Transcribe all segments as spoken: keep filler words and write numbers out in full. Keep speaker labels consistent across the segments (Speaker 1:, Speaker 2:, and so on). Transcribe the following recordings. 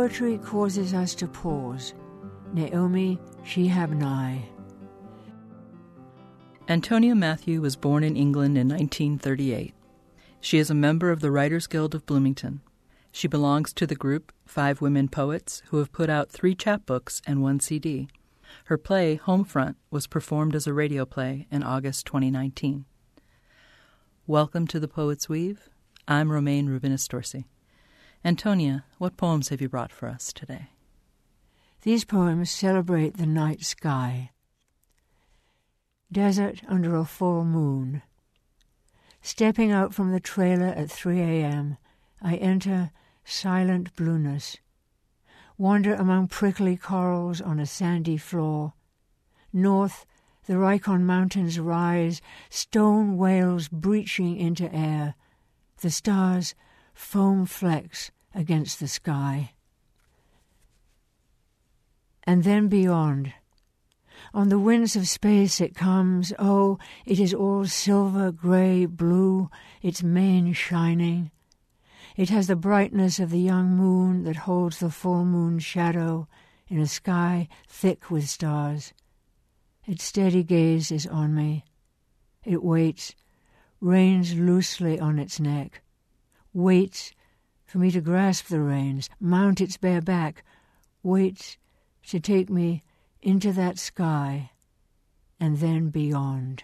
Speaker 1: Poetry causes us to pause. Naomi Shihab Nye.
Speaker 2: Antonia Matthew was born in England in nineteen thirty-eight. She is a member of the Writers Guild of Bloomington. She belongs to the group Five Women Poets, who have put out three chapbooks and one C D. Her play, Homefront, was performed as a radio play in August twenty nineteen. Welcome to The Poet's Weave. I'm Romaine Rubinis-Dorsey. Antonia, what poems have you brought for us today?
Speaker 1: These poems celebrate the night sky. Desert under a full moon. Stepping out from the trailer at three a.m., I enter silent blueness, wander among prickly corals on a sandy floor. North, the Rikon Mountains rise, stone whales breaching into air, the stars foam flecks against the sky. And then beyond, on the winds of space it comes. Oh, it is all silver, grey, blue, its mane shining. It has the brightness of the young moon that holds the full moon's shadow in a sky thick with stars. Its steady gaze is on me. It waits, reins loosely on its neck, waits for me to grasp the reins, mount its bare back, waits to take me into that sky, and then beyond.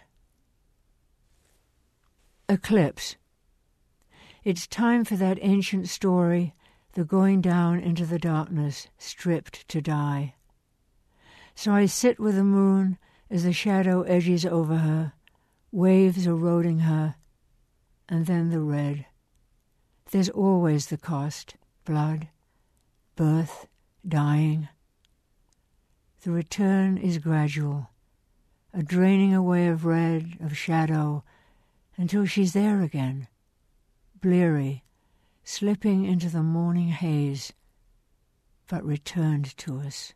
Speaker 1: Eclipse. It's time for that ancient story, the going down into the darkness, stripped to die. So I sit with the moon as the shadow edges over her, waves eroding her, and then the red. There's always the cost, blood, birth, dying. The return is gradual, a draining away of red, of shadow, until she's there again, bleary, slipping into the morning haze, but returned to us.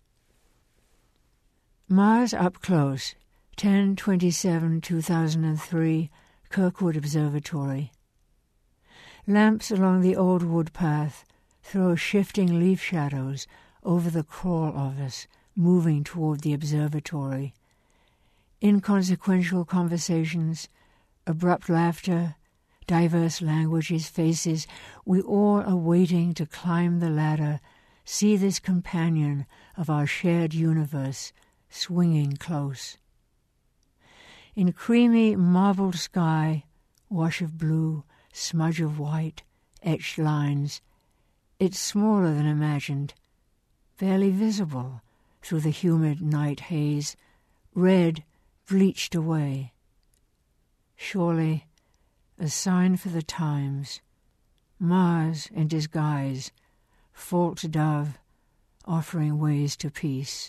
Speaker 1: Mars Up Close, ten twenty-seven two thousand three, Kirkwood Observatory. Lamps along the old wood path throw shifting leaf shadows over the crawl of us, moving toward the observatory. Inconsequential conversations, abrupt laughter, diverse languages, faces, we all are waiting to climb the ladder, see this companion of our shared universe swinging close. In creamy marbled sky, wash of blue, smudge of white, etched lines, it's smaller than imagined, barely visible through the humid night haze, red bleached away. Surely a sign for the times, Mars in disguise, false dove offering ways to peace.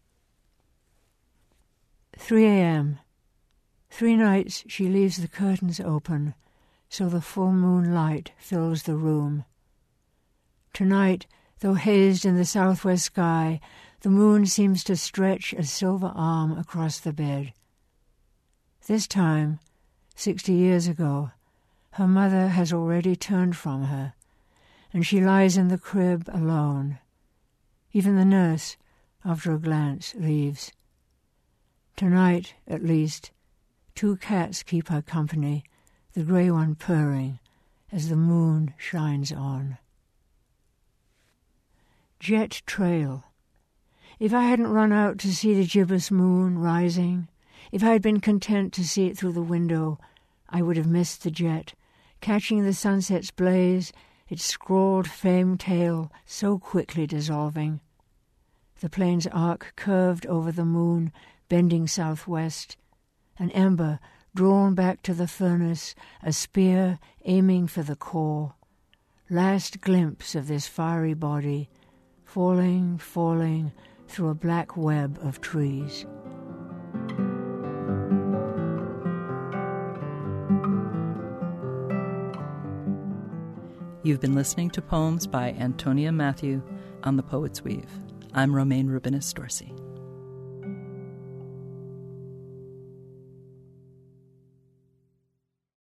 Speaker 1: three a.m. Three nights she leaves the curtains open so the full moon light fills the room. Tonight, though hazed in the southwest sky, the moon seems to stretch a silver arm across the bed. This time, sixty years ago, her mother has already turned from her, and she lies in the crib alone. Even the nurse, after a glance, leaves. Tonight, at least, two cats keep her company, the grey one purring as the moon shines on. Jet Trail. If I hadn't run out to see the gibbous moon rising, if I had been content to see it through the window, I would have missed the jet, catching the sunset's blaze, its scrawled flame tail so quickly dissolving. The plane's arc curved over the moon, bending southwest, an ember drawn back to the furnace, a spear aiming for the core. Last glimpse of this fiery body, falling, falling through a black web of trees.
Speaker 2: You've been listening to poems by Antonia Matthew on The Poet's Weave. I'm Romaine Rubinis-Dorsey.